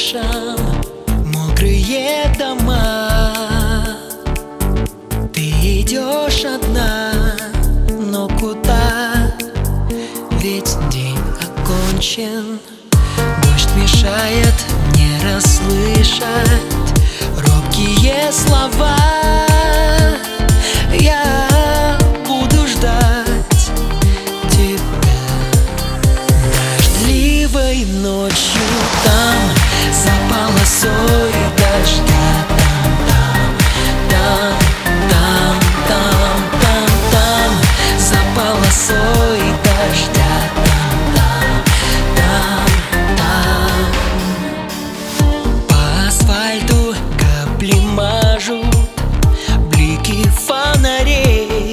крышам, мокрые дома. Ты идешь одна, но куда? Ведь день окончен. Дождь мешает мне расслышать робкие слова. Я буду ждать тебя дождливой ночью там, за полосой дождя. Там, за полосой дождя. По асфальту капли мажут блики фонарей.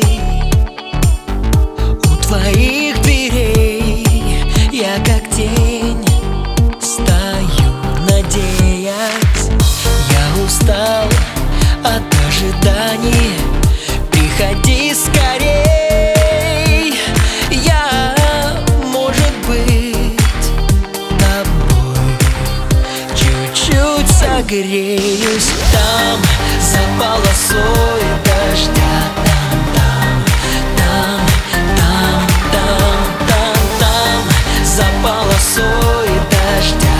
У твоих дверей я как тень стою, надеясь. Я устал от ожиданий, приходи скорей. Я, может быть, тобой чуть-чуть согреюсь. Там, за полосой дождя. Там, за полосой дождя.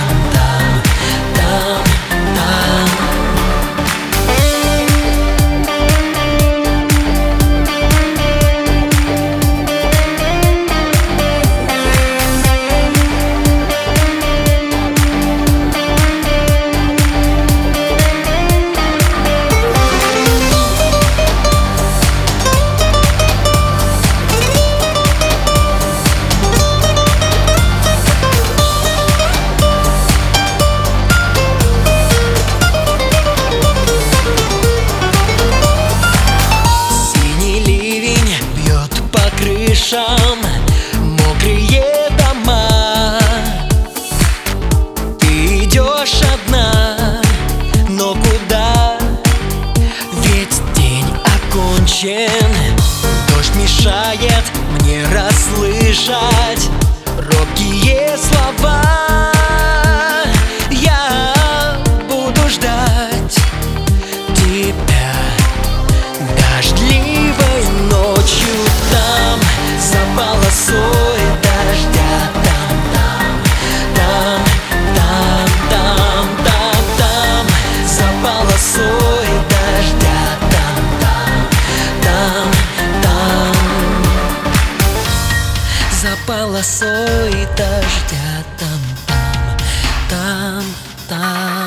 Мокрые дома. Ты идешь одна, но куда? Ведь день окончен. Дождь мешает мне расслышать робкие слова. Я буду ждать тебя дождливой ночью там, за полосой дождя. Там, за полосой дождя. За полосой дождя. Там.